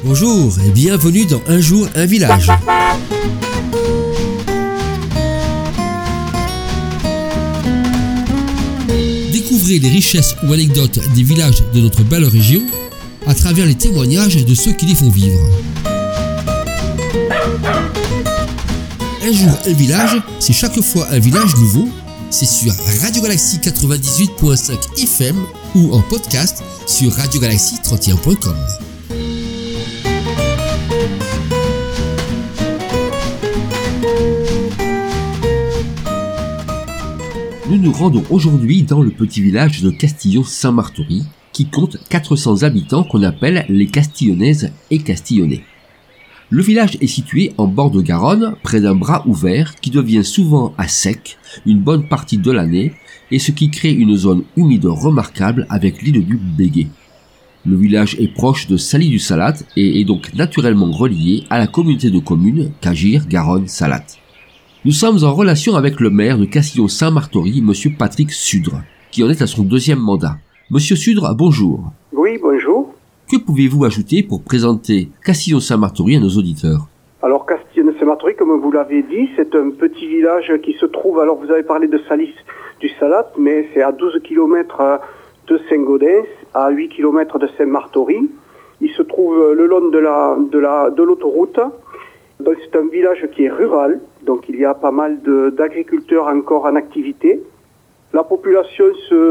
Bonjour et bienvenue dans Un jour, un village. Découvrez les richesses ou anecdotes des villages de notre belle région à travers les témoignages de ceux qui les font vivre. Un jour, un village, c'est chaque fois un village nouveau. C'est sur Radio Galaxie 98.5 FM ou en podcast sur radiogalaxie31.com. Nous nous rendons aujourd'hui dans le petit village de Castillon-Saint-Martory, qui compte 400 habitants qu'on appelle les Castillonnaises et Castillonnais. Le village est situé en bord de Garonne, près d'un bras ouvert qui devient souvent à sec une bonne partie de l'année et ce qui crée une zone humide remarquable avec l'île du Béguet. Le village est proche de Saly-du-Salat et est donc naturellement relié à la communauté de communes Cagir-Garonne-Salat. Nous sommes en relation avec le maire de Castillon-Saint-Martory, Monsieur Patrick Sudre, qui en est à son deuxième mandat. Monsieur Sudre, bonjour. Oui, bonjour. Que pouvez-vous ajouter pour présenter Castillon-Saint-Martory à nos auditeurs? Alors, Castillon-Saint-Martory, comme vous l'avez dit, c'est un petit village qui se trouve, alors vous avez parlé de Saly-du-Salat, mais c'est à 12 km de Saint-Gaudens, à 8 km de Saint-Martory. Il se trouve le long de l'autoroute. Donc, c'est un village qui est rural, donc il y a pas mal d'agriculteurs encore en activité. La population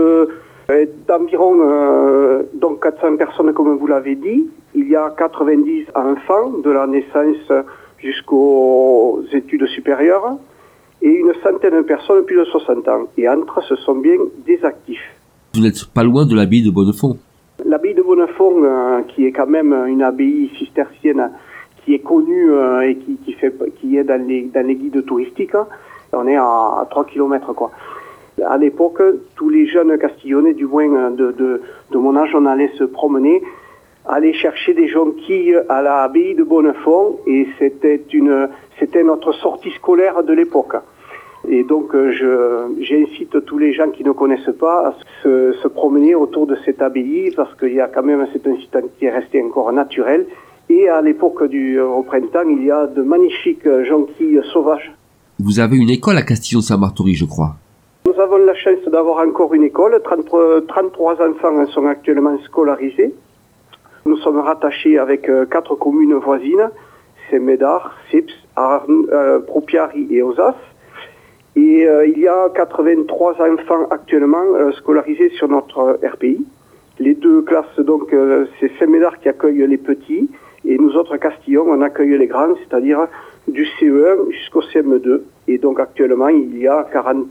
est d'environ donc 400 personnes, comme vous l'avez dit. Il y a 90 enfants de la naissance jusqu'aux études supérieures et une centaine de personnes plus de 60 ans. Et entre, ce sont bien des actifs. Vous n'êtes pas loin de l'abbaye de Bonnefond. L'abbaye de Bonnefond, qui est quand même une abbaye cistercienne qui est connue et qui est dans les guides touristiques. On est à 3 km, quoi. À l'époque, tous les jeunes Castillonnais, du moins de mon âge, on allait se promener, aller chercher des jonquilles à l'abbaye de Bonnefond, et c'était notre sortie scolaire de l'époque. Et donc, j'incite tous les gens qui ne connaissent pas à se promener autour de cette abbaye, parce qu'il y a quand même, c'est un site qui est resté encore naturel. Et à l'époque au printemps, il y a de magnifiques jonquilles sauvages. Vous avez une école à Castillon-Saint-Martory, je crois. Nous avons la chance d'avoir encore une école. 33 enfants sont actuellement scolarisés. Nous sommes rattachés avec 4 communes voisines, Saint-Médard, Sips, Propiari et Ozas. Et il y a 83 enfants actuellement scolarisés sur notre RPI. Les 2 classes, donc, c'est Saint-Médard qui accueille les petits, et nous autres, Castillon, on accueille les grands, c'est-à-dire du CE1 jusqu'au CM2. Et donc, actuellement, il y a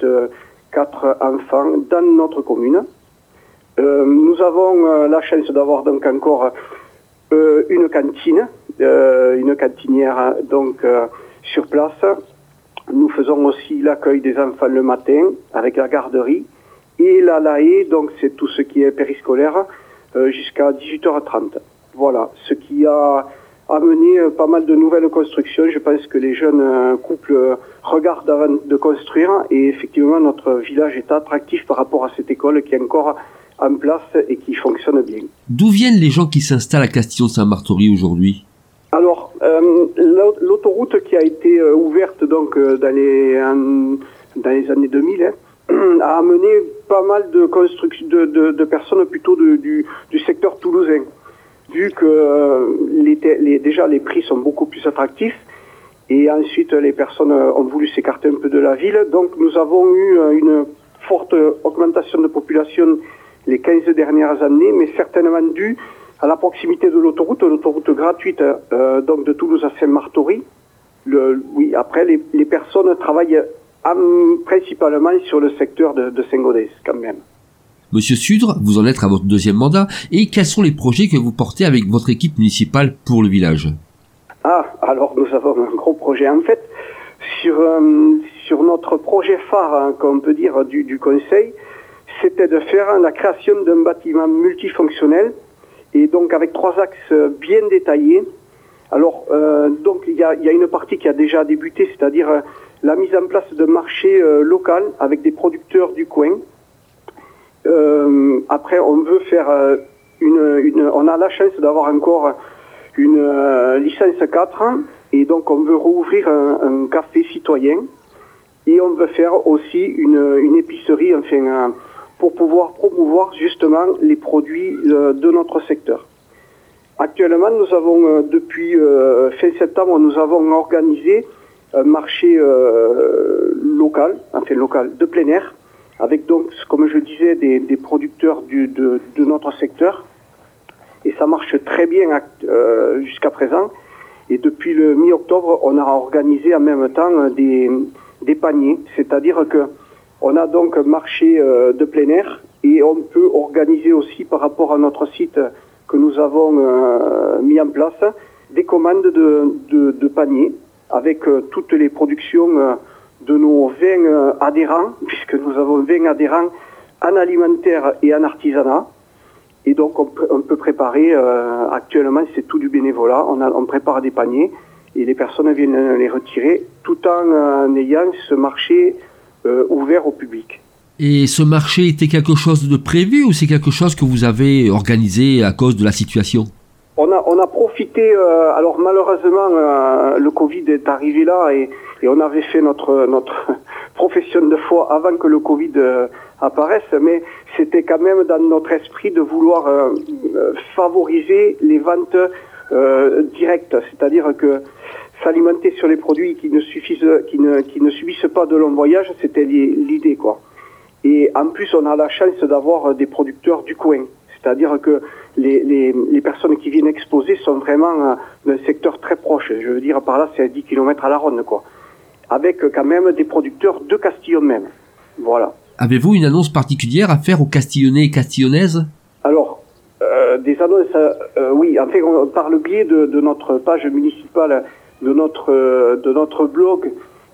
44 enfants dans notre commune. Nous avons la chance d'avoir donc encore une cantine, une cantinière donc sur place. Nous faisons aussi l'accueil des enfants le matin avec la garderie. Et la LAE, donc c'est tout ce qui est périscolaire, jusqu'à 18h30. Voilà, ce qui a amené pas mal de nouvelles constructions. Je pense que les jeunes couples regardent avant de construire, et effectivement notre village est attractif par rapport à cette école qui est encore en place et qui fonctionne bien. D'où viennent les gens qui s'installent à Castillon-Saint-Martory aujourd'hui? Alors, l'autoroute qui a été ouverte donc dans les années 2000, a amené pas mal de constructions de personnes plutôt du secteur toulousain, vu que déjà les prix sont beaucoup plus attractifs, et ensuite les personnes ont voulu s'écarter un peu de la ville. Donc nous avons eu une forte augmentation de population les 15 dernières années, mais certainement due à la proximité de l'autoroute gratuite donc de Toulouse à Saint-Martory. Oui, après les personnes travaillent principalement sur le secteur de Saint-Gaudens, quand même. Monsieur Sudre, vous en êtes à votre deuxième mandat, et quels sont les projets que vous portez avec votre équipe municipale pour le village? Alors nous avons un gros projet. En fait, sur notre projet phare, qu'on peut dire, du conseil, c'était de faire la création d'un bâtiment multifonctionnel, et donc avec 3 axes bien détaillés. Alors, donc il y a une partie qui a déjà débuté, c'est-à-dire la mise en place de marchés local avec des producteurs du coin. Après, on veut faire on a la chance d'avoir encore une licence 4 et donc on veut rouvrir un café citoyen et on veut faire aussi une épicerie pour pouvoir promouvoir justement les produits de notre secteur. Actuellement, nous avons depuis fin septembre, nous avons organisé un marché local de plein air, avec donc, comme je disais, des producteurs de notre secteur. Et ça marche très bien jusqu'à présent. Et depuis le mi-octobre, on a organisé en même temps des paniers. C'est-à-dire que on a donc un marché de plein air et on peut organiser aussi par rapport à notre site que nous avons mis en place des commandes de paniers avec toutes les productions de nos 20 adhérents, puisque nous avons 20 adhérents en alimentaire et en artisanat. Et donc on peut préparer, actuellement c'est tout du bénévolat, on prépare des paniers et les personnes viennent les retirer tout en ayant ce marché ouvert au public. Et ce marché était quelque chose de prévu ou c'est quelque chose que vous avez organisé à cause de la situation ? On a profité, alors malheureusement le Covid est arrivé là et on avait fait notre profession de foi avant que le Covid apparaisse, mais c'était quand même dans notre esprit de vouloir favoriser les ventes directes, c'est-à-dire que s'alimenter sur les produits qui ne subissent pas de long voyage, c'était l'idée quoi. Et en plus, on a la chance d'avoir des producteurs du coin. C'est-à-dire que les personnes qui viennent exposer sont vraiment d'un secteur très proche. Je veux dire, par là, c'est à 10 km à la ronde, quoi. Avec quand même des producteurs de Castillon même. Voilà. Avez-vous une annonce particulière à faire aux Castillonnais et Castillonnaises ? Alors, des annonces, oui. En fait, par le biais de notre page municipale, de notre blog,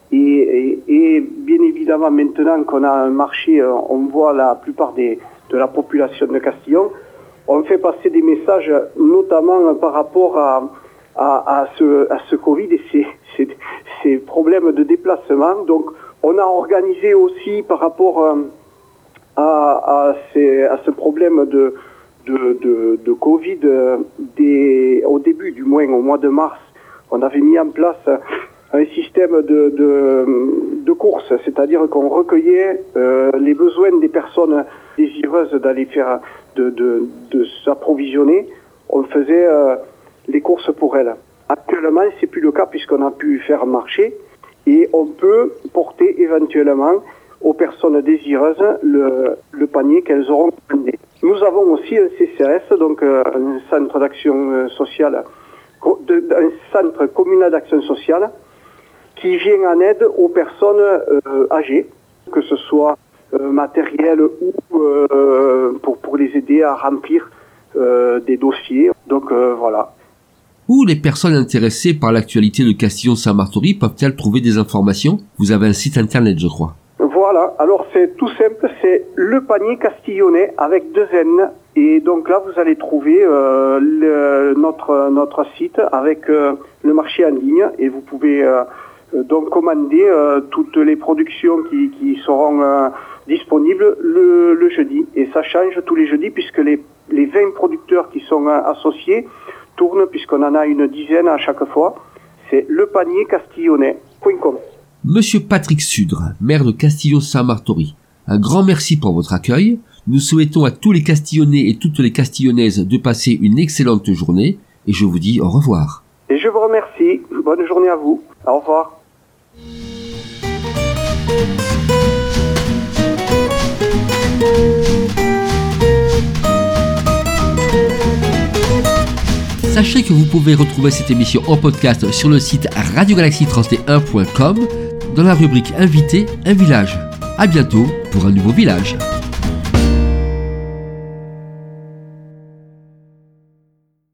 et bien évidemment, maintenant qu'on a un marché, on voit la plupart de la population de Castillon, on fait passer des messages, notamment par rapport à ce Covid et ces problèmes de déplacement. Donc, on a organisé aussi par rapport à ce problème de Covid, au début, du moins au mois de mars, on avait mis en place un système de course, c'est-à-dire qu'on recueillait les besoins des personnes désireuses d'aller faire de s'approvisionner. On faisait les courses pour elles. Actuellement, c'est plus le cas puisqu'on a pu faire marché et on peut porter éventuellement aux personnes désireuses le panier qu'elles auront commandé. Nous avons aussi un CCAS, donc un centre d'action sociale, un centre communal d'action sociale, qui vient en aide aux personnes âgées, que ce soit matériel ou pour les aider à remplir des dossiers. Donc voilà. Où les personnes intéressées par l'actualité de Castillon-Saint-Martory peuvent-elles trouver des informations ? Vous avez un site internet, je crois. Voilà, alors c'est tout simple, c'est le panier castillonnais avec 2 N. Et donc là, vous allez trouver notre site avec le marché en ligne et vous pouvez donc commander toutes les productions qui seront disponibles le jeudi. Et ça change tous les jeudis puisque les 20 producteurs qui sont associés tournent, puisqu'on en a une dizaine à chaque fois. C'est lepaniercastillonnais.com. Monsieur Patrick Sudre, maire de Castillon-Saint-Martory, un grand merci pour votre accueil. Nous souhaitons à tous les Castillonnais et toutes les Castillonnaises de passer une excellente journée et je vous dis au revoir. Et je vous remercie. Bonne journée à vous. Au revoir. Sachez que vous pouvez retrouver cette émission en podcast sur le site radiogalaxie31.com dans la rubrique Invité, un village. À bientôt pour un nouveau village.